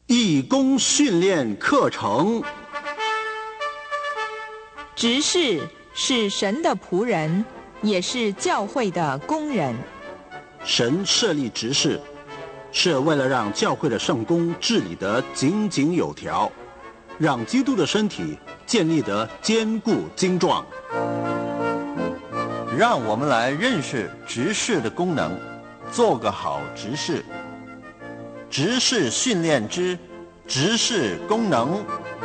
义工训练课程。 执事是神的仆人，也是教会的工人。 神设立执事，是为了让教会的圣工治理得井井有条，让基督的身体建立得坚固精壮。 让我们来认识执事的功能，做个好执事。执事训练之执事功能。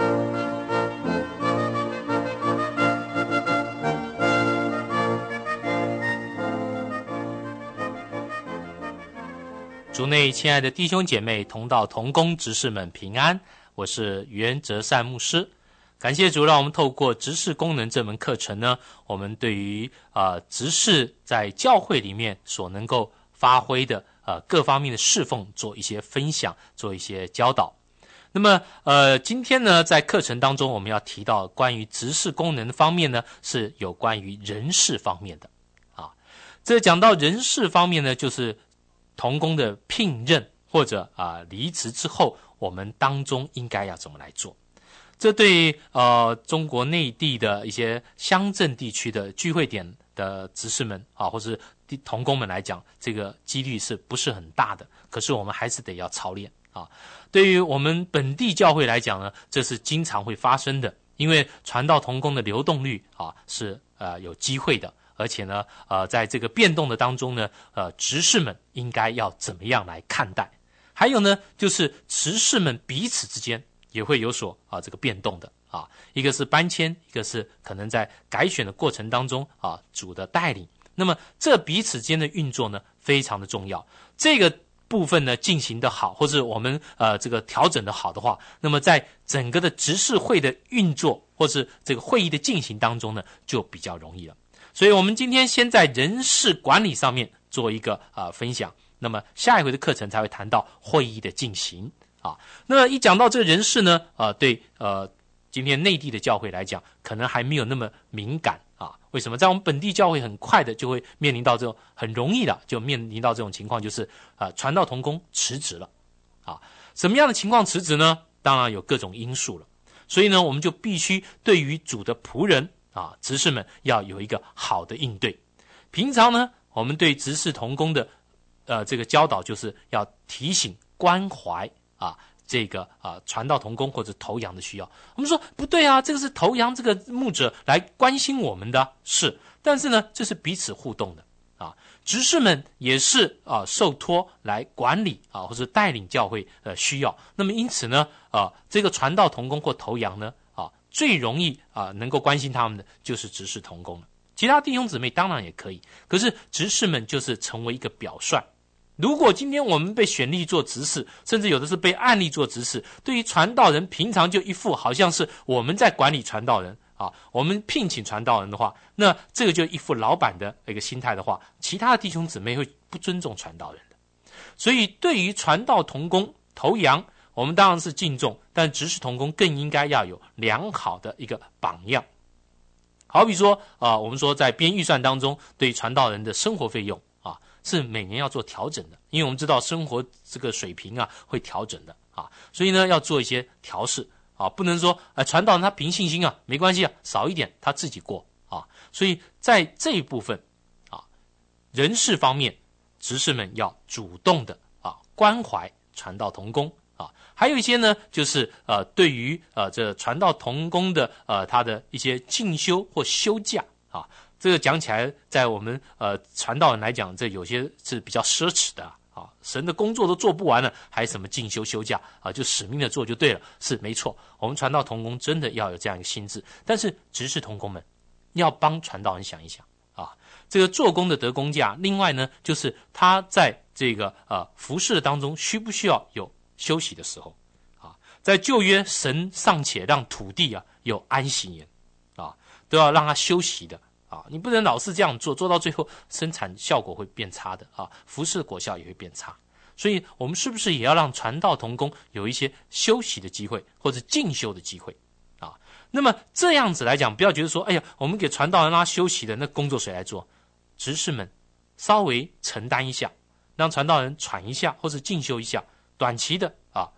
主内亲爱的弟兄姐妹、同道同工执事们平安，我是袁哲善牧师。感谢主，让我们透过执事功能这门课程呢，我们对于执事在教会里面所能够发挥的各方面的侍奉做一些分享，做一些教导。那么今天呢，在课程当中我们要提到关于执事功能的方面呢，是有关于人事方面的这讲到人事方面呢，就是同工的聘任或者离职之后，我们当中应该要怎么来做。这对中国内地的一些乡镇地区的聚会点的执事们或是同工们来讲，这个几率是不是很大的，可是我们还是得要操练对于我们本地教会来讲呢，这是经常会发生的，因为传道同工的流动率是有机会的，而且呢在这个变动的当中呢执事们应该要怎么样来看待。还有呢，就是执事们彼此之间也会有所这个变动的一个是搬迁，一个是可能在改选的过程当中主的带领，那么这彼此间的运作呢非常的重要。这个部分呢进行的好，或者我们这个调整的好的话，那么在整个的执事会的运作或是这个会议的进行当中呢就比较容易了。所以我们今天先在人事管理上面做一个分享，那么下一回的课程才会谈到会议的进行那么一讲到这个人事呢对今天内地的教会来讲可能还没有那么敏感为什么？在我们本地教会很快的就会面临到这种很容易的就面临到这种情况，就是传道同工辞职了什么样的情况辞职呢？当然有各种因素了。所以呢，我们就必须对于主的仆人执事们要有一个好的应对。平常呢，我们对执事同工的这个教导就是要提醒关怀这个传道同工或者头羊的需要。我们说不对这个是头羊这个牧者来关心我们的是，但是呢这是彼此互动的执事们也是受托来管理或者带领教会需要。那么因此呢这个传道同工或头羊呢最容易能够关心他们的就是执事同工了。其他弟兄姊妹当然也可以，可是执事们就是成为一个表率。如果今天我们被选立做执事，甚至有的是被按立做执事，对于传道人平常就一副好像是我们在管理传道人我们聘请传道人的话，那这个就一副老板的一个心态的话，其他的弟兄姊妹会不尊重传道人的。所以对于传道同工头羊，我们当然是敬重，但执事同工更应该要有良好的一个榜样。好比说我们说在编预算当中，对传道人的生活费用是每年要做调整的，因为我们知道生活这个水平会调整的所以呢要做一些调试不能说传道人他凭信心没关系少一点他自己过所以在这一部分人事方面，执事们要主动的关怀传道同工还有一些呢就是对于这传道同工的他的一些进修或休假这个讲起来在我们传道人来讲，这有些是比较奢侈的神的工作都做不完了，还什么进修休假就使命的做就对了，是没错。我们传道同工真的要有这样一个心智，但是执事同工们要帮传道人想一想这个做工的得工价。另外呢，就是他在这个服事的当中需不需要有休息的时候在旧约神尚且让土地有安息年都要让他休息的你不能老是这样做，做到最后生产效果会变差的服事的果效也会变差。所以我们是不是也要让传道同工有一些休息的机会或者进修的机会那么这样子来讲，不要觉得说哎呀我们给传道人让他休息的，那工作谁来做？执事们稍微承担一下，让传道人喘一下或者进修一下，短期的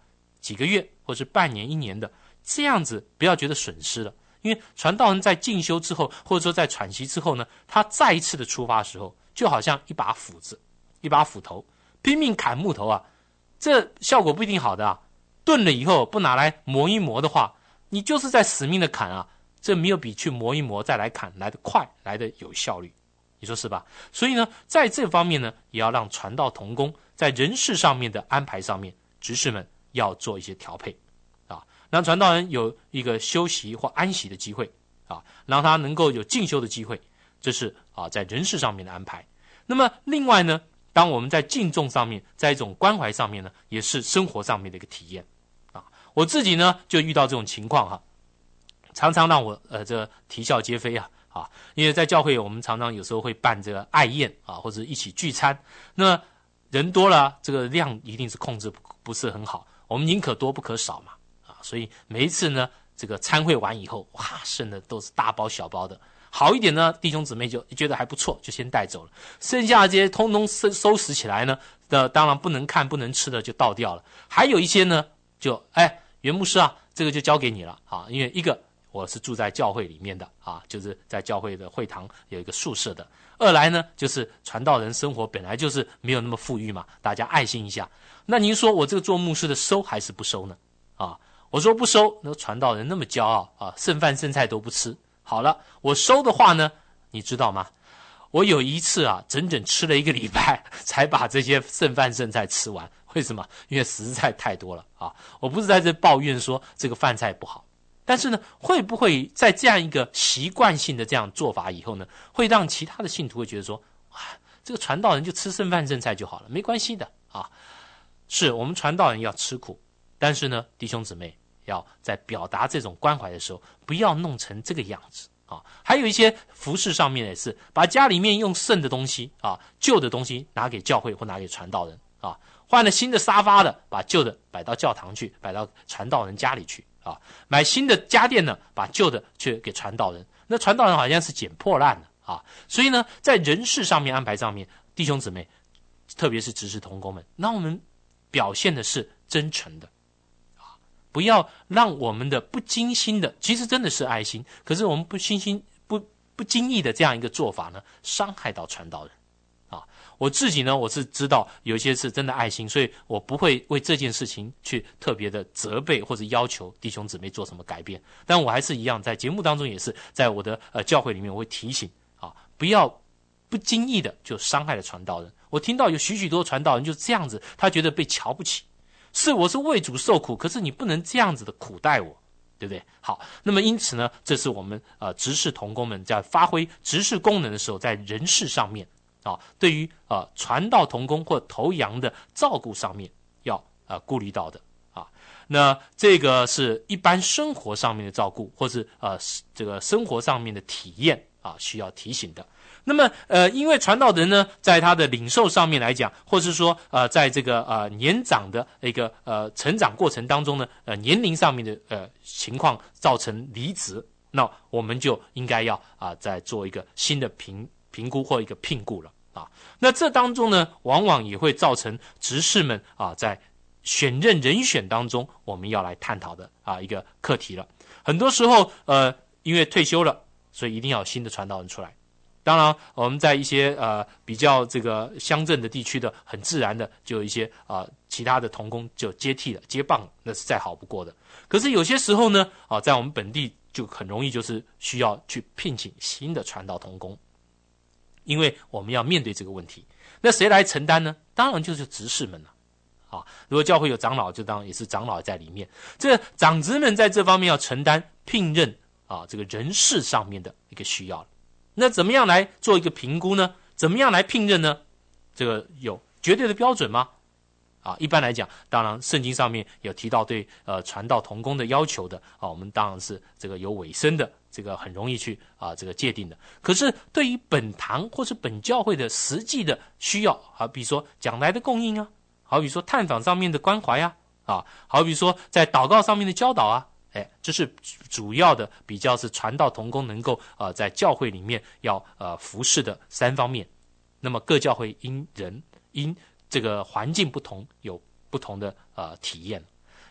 几个月或是半年、1年的，这样子不要觉得损失了。因为传道人在进修之后，或者说在喘息之后呢，他再一次的出发的时候，就好像一把斧子、一把斧头，拼命砍木头啊，这效果不一定好的啊。钝了以后不拿来磨一磨的话，你就是在死命的砍啊，这没有比去磨一磨再来砍来得快，来得有效率，你说是吧？所以呢，在这方面呢，也要让传道同工在人事上面的安排上面，执事们要做一些调配啊，让传道人有一个休息或安息的机会啊，让他能够有进修的机会，这是在人事上面的安排。那么另外呢，当我们在敬重上面，在一种关怀上面呢，也是生活上面的一个体验啊。我自己呢就遇到这种情况哈，常常让我这啼笑皆非啊。因为在教会我们常常有时候会办这个爱宴啊，或者一起聚餐，那人多了，这个量一定是控制不是很好，我们宁可多不可少嘛啊，所以每一次呢，这个参会完以后，哇，剩的都是大包小包的，好一点呢，弟兄姊妹就觉得还不错，就先带走了，剩下的这些通通收拾起来呢，当然不能看不能吃的就倒掉了，还有一些呢，就袁牧师啊，这个就交给你了啊，因为一个我是住在教会里面的啊，就是在教会的会堂有一个宿舍的。二来呢，就是传道人生活本来就是没有那么富裕嘛，大家爱心一下。那您说我这个做牧师的收还是不收呢？啊，我说不收，那传道人那么骄傲啊，剩饭剩菜都不吃。好了，我收的话呢，你知道吗？我有一次啊，整整吃了1个礼拜才把这些剩饭剩菜吃完。为什么？因为实在太多了啊！我不是在这抱怨说这个饭菜不好。但是呢，会不会在这样一个习惯性的这样做法以后呢，会让其他的信徒会觉得说，哇，这个传道人就吃剩饭剩菜就好了，没关系的啊。是我们传道人要吃苦，但是呢，弟兄姊妹要在表达这种关怀的时候，不要弄成这个样子啊。还有一些服事上面也是，把家里面用剩的东西啊、旧的东西拿给教会或拿给传道人啊，换了新的沙发的，把旧的摆到教堂去，摆到传道人家里去。买新的家电呢，把旧的去给传道人，那传道人好像是捡破烂的啊。所以呢，在人事上面安排上面，弟兄姊妹，特别是执事同工们，让我们表现的是真诚的啊，不要让我们的不经心的，其实真的是爱心，可是我们不经意的这样一个做法呢，伤害到传道人。我自己呢，我是知道有些是真的爱心，所以我不会为这件事情去特别的责备或者要求弟兄姊妹做什么改变。但我还是一样，在节目当中也是在我的教会里面，我会提醒不要不经意的就伤害了传道人。我听到有许多传道人就这样子，他觉得被瞧不起，我是为主受苦，可是你不能这样子的苦待我，对不对？好，那么因此呢，这是我们执事同工们在发挥执事功能的时候，在人事上面。对于传道同工或头羊的照顾上面要顾虑到的啊。那这个是一般生活上面的照顾，或是这个生活上面的体验啊，需要提醒的。那么因为传道人呢，在他的领受上面来讲，或是说在这个年长的一个成长过程当中呢，年龄上面的情况造成离职，那我们就应该要再做一个新的评估或一个聘估了啊。那这当中呢，往往也会造成执事们在选任人选当中，我们要来探讨的一个课题了。很多时候因为退休了，所以一定要有新的传道人出来。当然我们在一些比较这个乡镇的地区的，很自然的就有一些其他的同工就接替了接棒了，那是再好不过的。可是有些时候呢在我们本地就很容易就是需要去聘请新的传道同工，因为我们要面对这个问题，那谁来承担呢？当然就是执事们了如果教会有长老，就当然也是长老在里面，这长子们在这方面要承担聘任这个人事上面的一个需要。那怎么样来做一个评估呢？怎么样来聘任呢？这个有绝对的标准吗？一般来讲，当然圣经上面有提到对传道同工的要求的我们当然是这个有委身的，这个很容易去这个界定的。可是对于本堂或是本教会的实际的需要比如说讲台的供应好比说探访上面的关怀好比说在祷告上面的教导这是主要的比较是传道同工能够在教会里面要服侍的3方面。那么各教会因这个环境不同有不同的体验。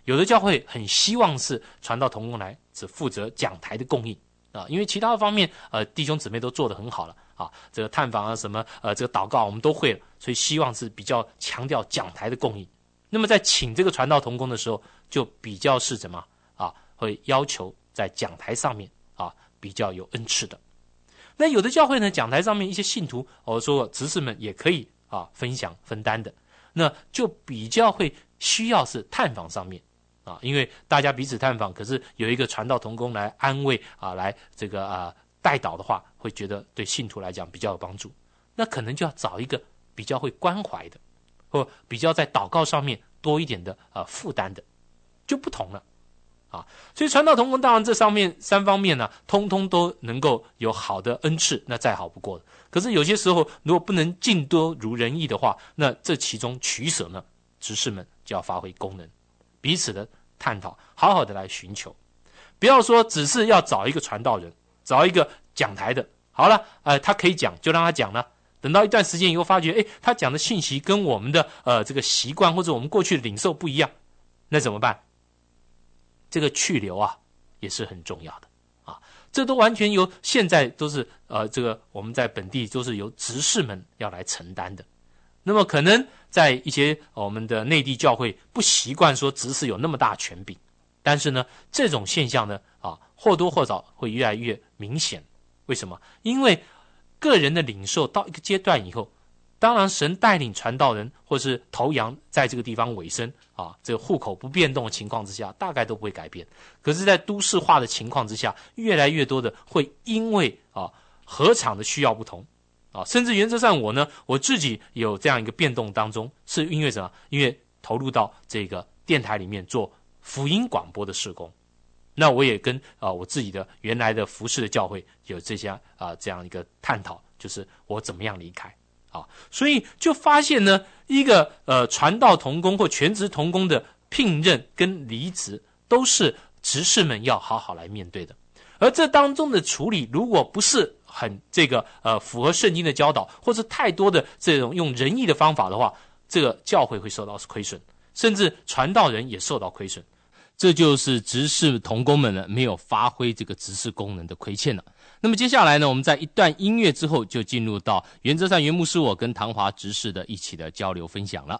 有的教会很希望是传道同工来只负责讲台的供应啊，因为其他的方面弟兄姊妹都做得很好了啊，这个探访啊什么这个祷告我们都会了，所以希望是比较强调讲台的供应。那么在请这个传道同工的时候，就比较是什么啊？会要求在讲台上面啊比较有恩赐的。那有的教会呢，讲台上面一些信徒，说执事们也可以啊分享分担的，那就比较会需要是探访上面啊，因为大家彼此探访，可是有一个传道同工来安慰啊，来这个代祷的话，会觉得对信徒来讲比较有帮助。那可能就要找一个比较会关怀的，或比较在祷告上面多一点的负担的，就不同了啊。所以传道同工当然这上面3方面呢，通通都能够有好的恩赐，那再好不过了。可是有些时候如果不能尽多如人意的话，那这其中取舍呢，执事们就要发挥功能，彼此的探讨，好好的来寻求，不要说只是要找一个传道人，找一个讲台的，好了，他可以讲就让他讲了。等到一段时间以后，发觉，他讲的信息跟我们的这个习惯或者我们过去的领受不一样，那怎么办？这个去留啊，也是很重要的啊。这都完全由现在都是这个我们在本地都是由执事们要来承担的。那么可能在一些我们的内地教会不习惯说执事有那么大权柄，但是呢，这种现象呢或多或少会越来越明显。为什么？因为个人的领受到一个阶段以后，当然神带领传道人或是头羊在这个地方委身这个户口不变动的情况之下，大概都不会改变。可是在都市化的情况之下，越来越多的会因为合场的需要不同甚至原则上我自己有这样一个变动当中，是因为什么？因为投入到这个电台里面做福音广播的事工。那我也跟我自己的原来的服事的教会有这样一个探讨，就是我怎么样离开所以就发现呢，一个传道同工或全职同工的聘任跟离职，都是执事们要好好来面对的。而这当中的处理，如果不是很这个符合圣经的教导，或是太多的这种用仁义的方法的话，这个教会会受到亏损，甚至传道人也受到亏损。这就是执事同工们呢没有发挥这个执事功能的亏欠了。那么接下来呢，我们在一段音乐之后，就进入到原则上原牧师我跟唐华执事的一起的交流分享了。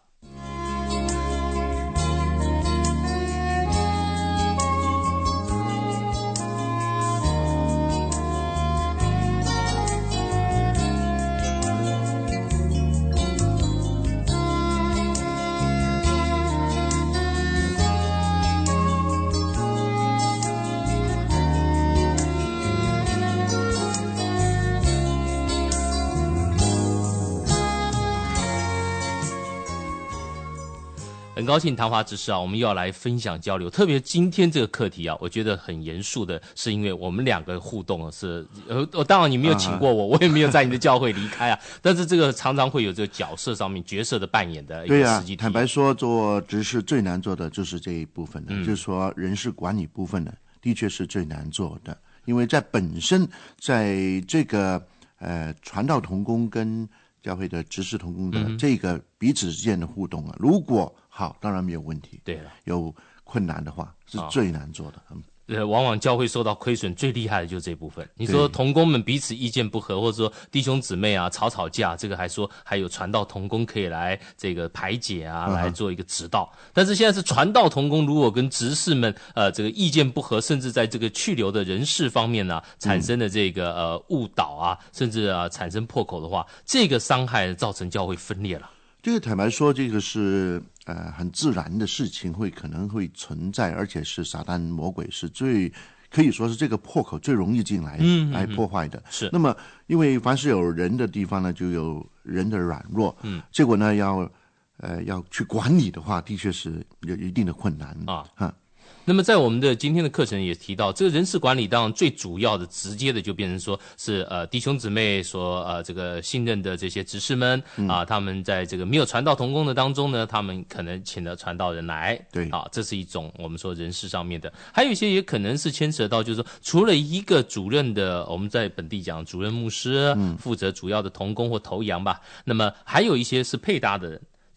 很高兴唐华执事我们又要来分享交流，特别今天这个课题我觉得很严肃的，是因为我们2个互动是当然你没有请过我，我也没有在你的教会离开但是这个常常会有这个角色上面角色的扮演的一个实际体验。 坦白说，做执事最难做的就是这一部分的，就是说人事管理部分的，的确是最难做的，因为在本身在这个传道同工跟教会的执事同工的这个彼此之间的互动如果好，当然没有问题。对了，有困难的话是最难做的。 往往教会受到亏损最厉害的就是这部分。你说同工们彼此意见不合，或者说弟兄姊妹吵架，这个还说还有传道同工可以来这个排解来做一个指导。但是现在是传道同工如果跟执事们这个意见不合，甚至在这个去留的人事方面产生的这个误导甚至产生破口的话，这个伤害造成教会分裂了。 这个坦白说，这个是很自然的事情，可能会存在，而且是撒旦魔鬼是可以说是这个破口最容易进来来破坏的。是。那么因为凡是有人的地方呢，就有人的软弱。结果呢要去管理的话，的确是有一定的困难那么在我们的今天的课程也提到，这个人事管理当然最主要的直接的就变成说是弟兄姊妹所这个信任的这些执事们他们在这个没有传道同工的当中呢，他们可能请了传道人来。对这是一种我们说人事上面的。还有一些也可能是牵扯到就是说，除了一个主任的，我们在本地讲主任牧师负责主要的同工或头羊吧，那么还有一些是配搭的人。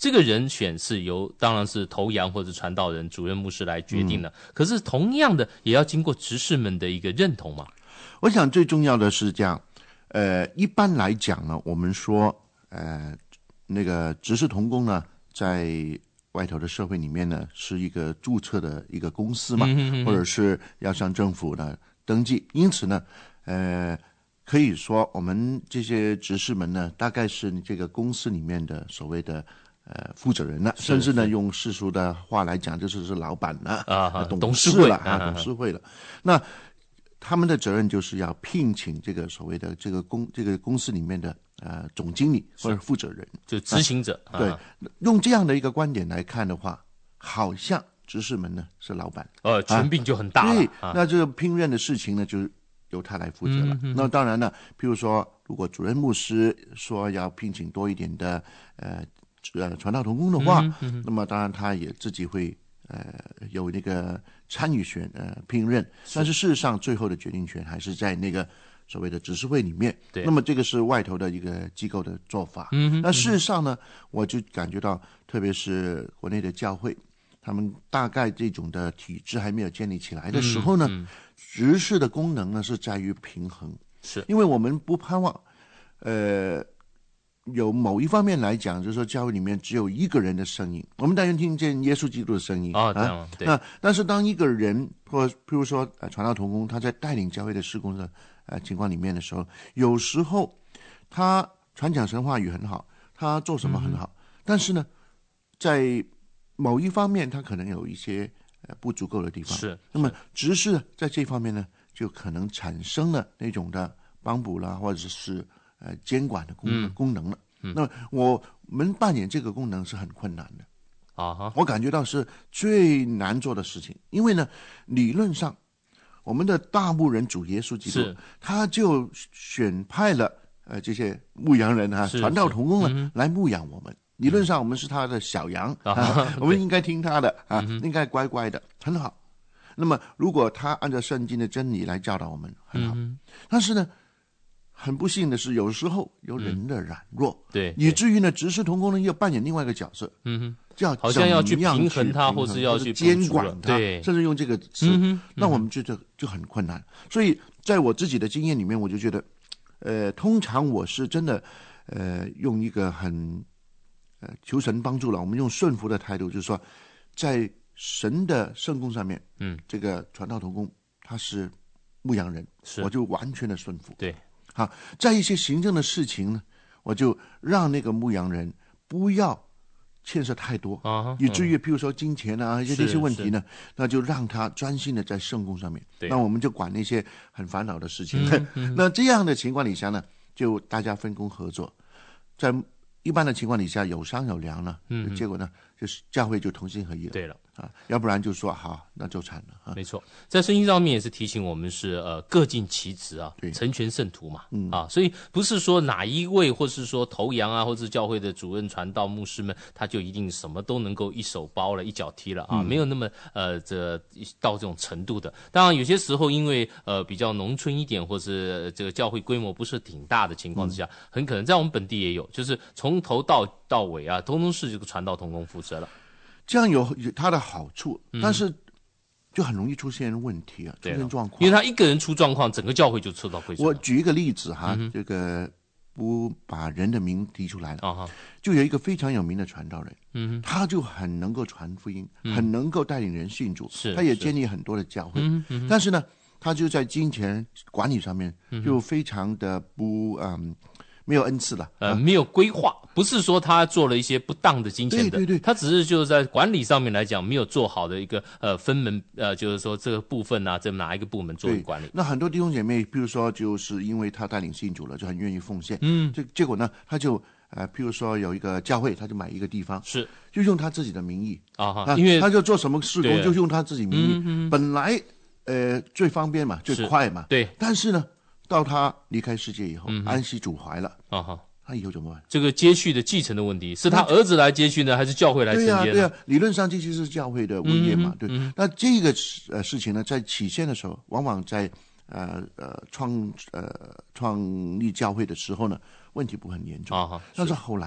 这个人选是由当然是头羊或者传道人、主任牧师来决定的，可是同样的也要经过执事们的一个认同嘛。 我想最重要的是这样，一般来讲呢，我们说那个执事同工呢，在外头的社会里面呢，是一个注册的一个公司嘛，或者是要向政府呢登记，因此呢，可以说我们这些执事们呢，大概是这个公司里面的所谓的负责人了，甚至呢用世俗的话来讲，就是老板了董事了董事会了。那他们的责任就是要聘请这个所谓的这个公司里面的总经理或者负责人， 就执行者。 对，用这样的一个观点来看的话，好像执事们呢是老板， 权柄就很大了。 对，那这个聘任的事情呢，就是由他来负责了。那当然了，譬如说，如果主任牧师说要聘请多一点的传道同工的话，那么当然他也自己会有那个参与权聘任，但是事实上最后的决定权还是在那个所谓的执事会里面。 对， 那么这个是外头的一个机构的做法。那事实上呢，我就感觉到，特别是国内的教会，他们大概这种的体制还没有建立起来的时候呢，执事的功能呢是在于平衡， 是因为我们不盼望有某一方面来讲，就是说教会里面只有一个人的声音，我们当然听见耶稣基督的声音对。 那但是当一个人或譬如说传道同工他在带领教会的事工的情况里面的时候，有时候他传讲神话语很好，他做什么很好，但是呢，在某一方面他可能有一些不足够的地方， 是。 那么执事在这方面呢，就可能产生了那种的帮补啦，或者是监管的功能了。那我们扮演这个功能是很困难的我感觉到是最难做的事情，因为呢，理论上我们的大牧人主耶稣基督，他就选派了这些牧羊人传道同工呢来牧养我们。理论上我们是他的小羊我们应该听他的应该乖乖的，很好。那么如果他按照圣经的真理来教导我们，很好。但是呢，很不幸的是，有时候有人的软弱， 对， 以至于呢，执事同工呢要扮演另外一个角色， 好像要去平衡他，或是要去监管他， 对， 甚至用这个词，那我们觉得就很困难。所以在我自己的经验里面，我就觉得，通常我是真的，用一个很求神帮助了，我们用顺服的态度，就是说，在神的圣工上面，这个传道同工他是牧羊人，我就完全的顺服， 对。 好，在一些行政的事情呢，我就让那个牧羊人不要牵涉太多以至于譬如说金钱一些这些问题呢，那就让他专心的在圣工上面，那我们就管那些很烦恼的事情那这样的情况底下呢，就大家分工合作，在一般的情况底下有商有量呢，结果呢就是教会就同心合一了， 对了要不然就说好那就惨了没错，在圣经上面也是提醒我们是各尽其职成全圣徒嘛所以不是说哪一位或是说头羊或是教会的主任传道牧师们他就一定什么都能够一手包了一脚踢了没有那么到这种程度的。当然有些时候因为比较农村一点或是这个教会规模不是挺大的情况之下，很可能在我们本地也有，就是从头到尾通通是这个传道同工负责了。 这样有它的好处，但是就很容易出现问题出现状况， 因为他一个人出状况，整个教会就受到亏损。 我举一个例子这个不把人的名提出来了就有一个非常有名的传道人他就很能够传福音很能够带领人信主他也建立很多的教会但是呢，他就在金钱管理上面就非常的不没有恩赐了没有规划，不是说他做了一些不当的金钱的，对，他只是就是在管理上面来讲没有做好的一个分门就是说这个部分这哪一个部门做管理。 那很多弟兄姐妹比如说就是因为他带领信主了就很愿意奉献结果呢他就譬如说有一个教会他就买一个地方就用他自己的名义因为他就做什么事工就用他自己名义本来最方便嘛最快嘛对， 但是呢到他离开世界以后安息主怀了他以后怎么办？ 这个接续的继承的问题是他儿子来接续呢还是教会来承接呢？ 对理论上这就是教会的物业嘛对那这个事情呢在起先的时候往往在创立教会的时候呢问题不很严重但是后来呢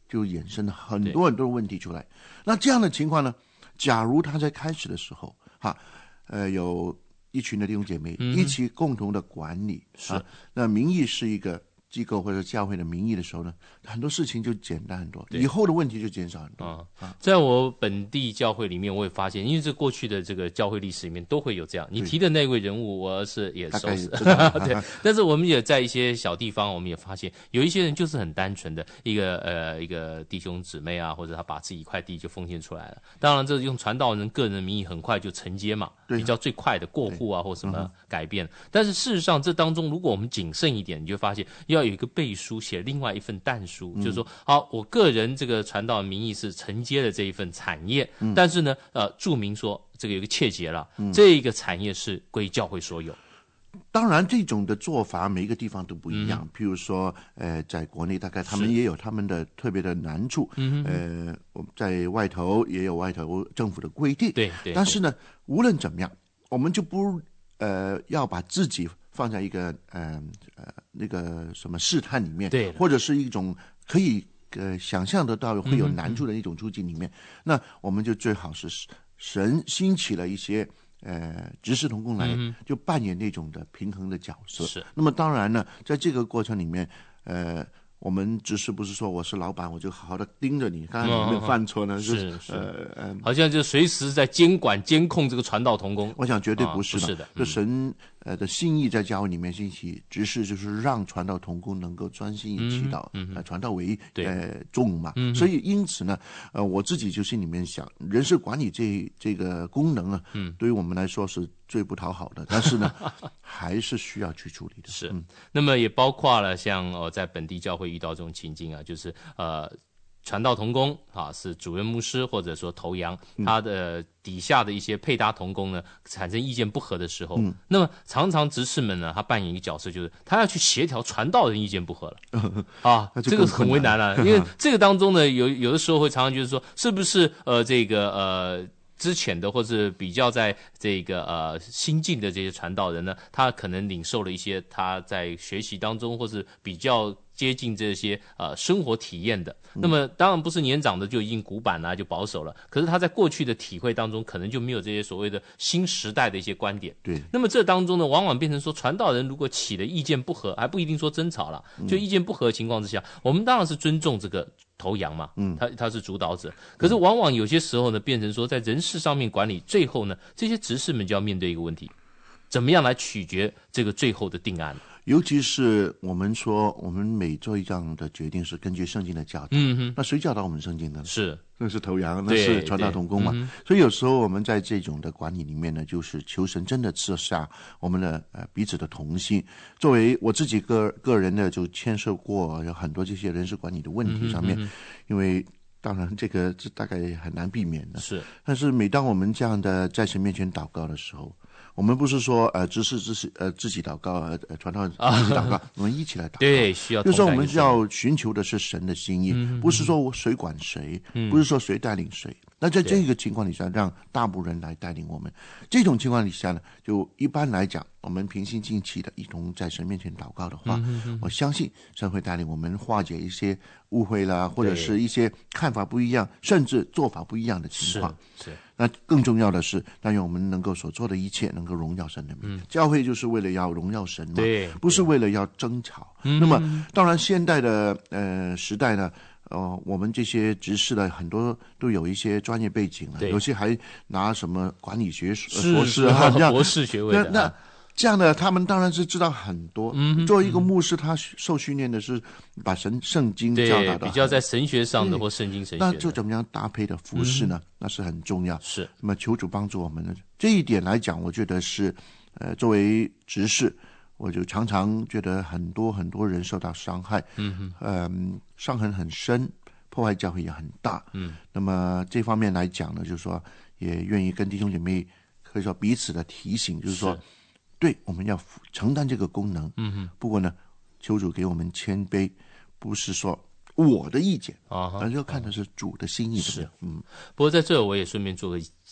就衍生了很多很多的问题出来。那这样的情况呢，假如他在开始的时候有一群的弟兄姐妹一起共同的管理那名义是一个机构或者教会的名义的时候呢，很多事情就简单很多，以后的问题就减少很多。 在我本地教会里面，我也发现，因为这过去的这个教会历史里面都会有这样。你提的那位人物，我也熟识。对，但是我们也在一些小地方，我们也发现有一些人就是很单纯的一个弟兄姊妹啊，或者他把自己一块地就奉献出来了。当然，这用传道人个人的名义很快就承接嘛，比较最快的过户啊或什么改变。但是事实上，这当中如果我们谨慎一点，你就发现要有一个背书，写另外一份但书，就是说，好，我个人这个传道的名义是承接了这一份产业，但是呢，注明说这个有一个切结了，这个产业是归教会所有。 当然，这种的做法每一个地方都不一样。譬如说，在国内大概他们也有他们的特别的难处。我们在外头也有外头政府的规定。 对。 但是呢，无论怎么样，我们就不要把自己放在一个那个什么试探里面， 对， 或者是一种可以想象得到会有难处的一种处境里面。那我们就最好是神兴起了一些执事同工来，就扮演那种的平衡的角色。 是。 那么当然呢，在这个过程里面，我们执事不是说我是老板，我就好好的盯着你，看看你有没有犯错呢？ 是，好像就随时在监管、监控这个传道同工。 我想绝对不是的。 不是的。 就神的心意在教会里面兴起执事，就是让传道同工能够专心以祈祷，传道为重嘛。所以因此呢，我自己就心里面想，人事管理这个功能啊，对于我们来说是最不讨好的，但是呢，还是需要去处理的。 是。那么也包括了像在本地教会遇到这种情境啊，就是传道同工是主任牧师或者说头羊，他的底下的一些配搭同工呢产生意见不合的时候，那么常常执事们呢，他扮演一个角色，就是他要去协调传道人意见不合了这个很为难了。因为这个当中呢，有的时候会常常就是说，是不是之前的或是比较在这个新进的这些传道人呢，他可能领受了一些他在学习当中或是比较接近这些生活体验的。那么当然不是年长的就已经古板就保守了，可是他在过去的体会当中可能就没有这些所谓的新时代的一些观点。 对。 那么这当中呢，往往变成说传道人如果起了意见不合，还不一定说争吵了，就意见不合的情况之下，我们当然是尊重这个头羊嘛，他是主导者。可是往往有些时候呢，变成说在人事上面管理，最后呢，这些执事们就要面对一个问题，怎么样来取决这个最后的定案。 尤其是我们说，我们每做一这样的决定是根据圣经的教导。那谁教导我们圣经呢？ 是， 那是头羊，那是传道同工嘛。所以有时候我们在这种的管理里面呢，就是求神真的赐下我们的彼此的同心。作为我自己个人呢，就牵涉过有很多这些人事管理的问题上面，因为当然这大概很难避免的。 是， 但是每当我们这样的在神面前祷告的时候，我们不是说执事自己祷告，传道自己祷告，我们一起来祷告。 对，需要。 就是说我们要寻求的是神的心意，不是说谁管谁，不是说谁带领谁。那在这个情况底下，让大部分人来带领我们。这种情况底下呢，就一般来讲，我们平心静气的一同在神面前祷告的话，我相信神会带领我们化解一些误会啦，或者是一些看法不一样，甚至做法不一样的情况。 是。 那更重要的是，但愿我们能够所做的一切能够荣耀神的名。教会就是为了要荣耀神嘛， 对， 不是为了要争吵。那么，当然现代的时代呢，我们这些执事的很多都有一些专业背景了，有些还拿什么管理学博士这样博士学位的。 那这样的他们当然是知道很多。作为一个牧师，他受训练的是把圣经教导的比较在神学上的或圣经神学的， 那就怎么样搭配的服侍呢？那是很重要。 是。 那么求主帮助我们呢？这一点来讲，我觉得是作为执事，我就常常觉得很多人受到伤害，伤痕很深，破坏教会也很大。那么这方面来讲呢，就是说也愿意跟弟兄姐妹可以说彼此的提醒，就是说。对，我们要承担这个功能。不过呢，求主给我们谦卑，不是说我的意见而要看的是主的心意。 是。不过在这我也顺便做个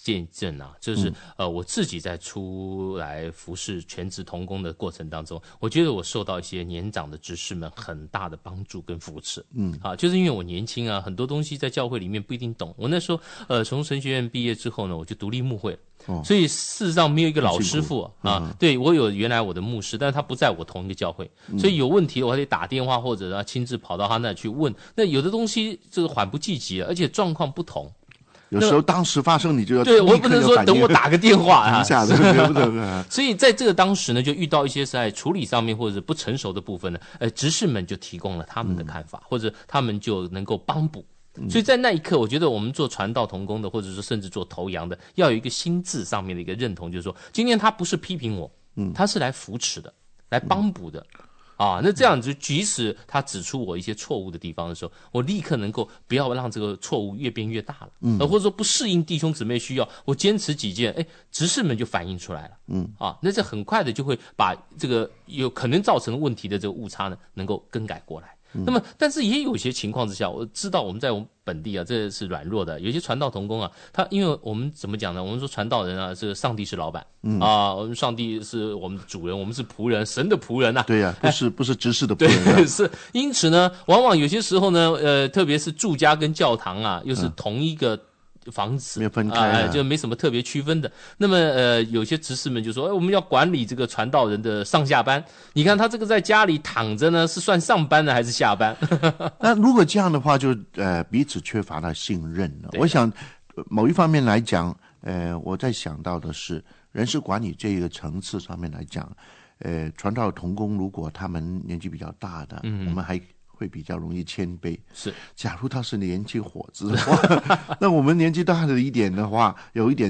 见证啊，就是我自己在出来服侍全职同工的过程当中，我觉得我受到一些年长的执事们很大的帮助跟扶持。就是因为我年轻啊，很多东西在教会里面不一定懂。我那时候从神学院毕业之后呢，我就独立牧会。所以事实上没有一个老师傅对，我有原来我的牧师，但是他不在我同一个教会，所以有问题我还得打电话或者亲自跑到他那去问。那有的东西就是缓不济急，而且状况不同。 有时候当时发生你就要对，我不能说等我打个电话所以在这个当时呢，就遇到一些在处理上面或者不成熟的部分呢，执事们就提供了他们的看法，或者他们就能够帮补。所以在那一刻，我觉得我们做传道同工的，或者说甚至做头羊的，要有一个心智上面的一个认同，就是说，今天他不是批评我，他是来扶持的，来帮补的。那这样子，即使他指出我一些错误的地方的时候，我立刻能够不要让这个错误越变越大了，或者说不适应弟兄姊妹需要，我坚持己见，执事们就反映出来了，那这很快的就会把这个有可能造成问题的这个误差呢，能够更改过来。那么，但是也有些情况之下，我知道我们在我们本地啊，这是软弱的。有些传道同工啊，他因为我们怎么讲呢？我们说传道人啊，是上帝是老板我们上帝是我们的主人，我们是仆人，神的仆人呐。 对呀，不是执事的仆人。 对，是。因此呢，往往有些时候呢，特别是住家跟教堂啊，又是同一个房子， 没有分开就没什么特别区分的。那么有些执事们就说，我们要管理这个传道人的上下班。你看他这个在家里躺着呢，是算上班呢还是下班？ 那如果这样的话，就彼此缺乏了信任了。我想某一方面来讲，我在想到的是人事管理这个层次上面来讲，传道同工如果他们年纪比较大的，我们还会比较容易谦卑。 是， 假如他是年轻伙子的话，那我们年纪大的一点的话，有一点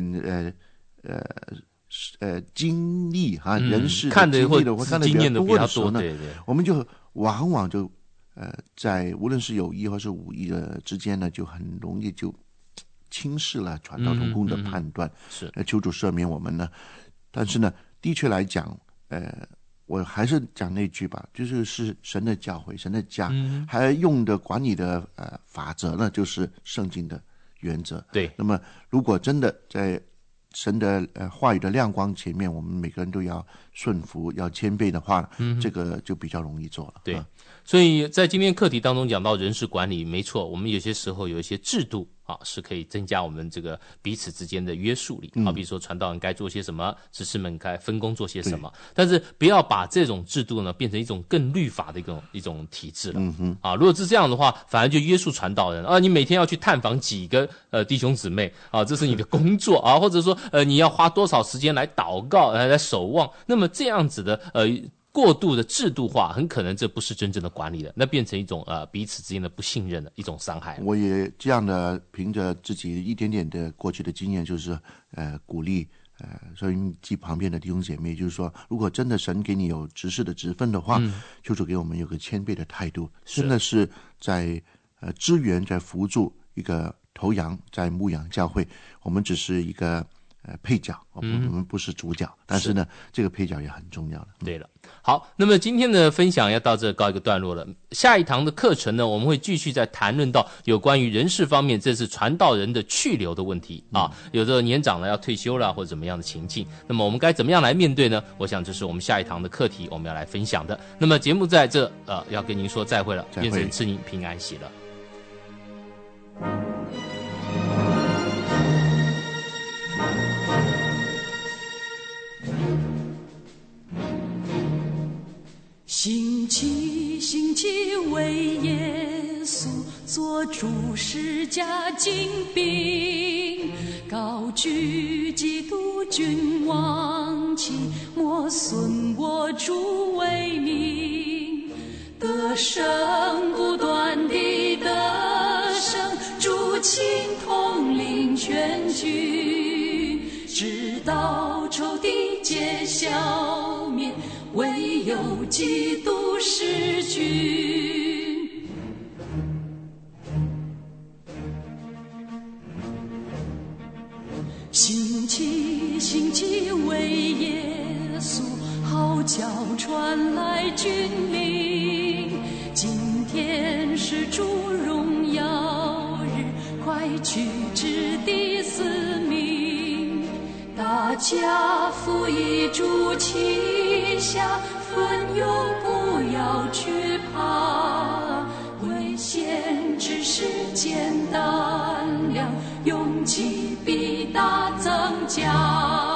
经历人事的经历的话，看得比较多的时候呢，我们就往往就在无论是有意或是无意的之间呢，就很容易就轻视了传道同工的判断。 是， 求主赦免我们呢。但是呢，的确来讲，我还是讲那句吧，就是神的教诲，神的家，还用的管理的法则呢，就是圣经的原则。 对。 那么，如果真的在神的话语的亮光前面，我们每个人都要顺服，要谦卑的话，这个就比较容易做了。 对。所以在今天课题当中讲到人事管理，没错，我们有些时候有一些制度是可以增加我们这个彼此之间的约束力比如说传道人该做些什么，执事们该分工做些什么，但是不要把这种制度呢变成一种更律法的一种体制了。如果是这样的话，反而就约束传道人你每天要去探访几个弟兄姊妹这是你的工作或者说你要花多少时间来祷告来守望，那么这样子的过度的制度化，很可能这不是真正的管理的，那变成一种彼此之间的不信任的一种伤害。 我也这样的凭着自己一点点的过去的经验，就是鼓励收音机旁边的弟兄姐妹，就是说，如果真的神给你有执事的职分的话，求主给我们有个谦卑的态度，真的是在支援，在扶助一个头羊，在牧养教会，我们只是一个配角，我们不是主角，但是呢，这个配角也很重要的。 对了，好，那么今天的分享要到这告一个段落了。下一堂的课程呢，我们会继续再谈论到有关于人事方面，这是传道人的去留的问题有的年长了要退休了或者怎么样的情境，那么我们该怎么样来面对呢？我想这是我们下一堂的课题，我们要来分享的。那么节目在这要跟您说再会了，愿神赐您平安喜乐。 兴起兴起为耶稣做主释迦精兵，高举基督君王旗，莫损我主为名，得胜不断地得胜，主亲统领全军，直到仇敌皆消灭，唯有基督是君。兴起兴起为耶稣，号角传来军令，今天是主荣耀日，快去至第四名， 大家扶一主旗下，奋勇不要惧怕，危险只是简单量，勇气必大增加。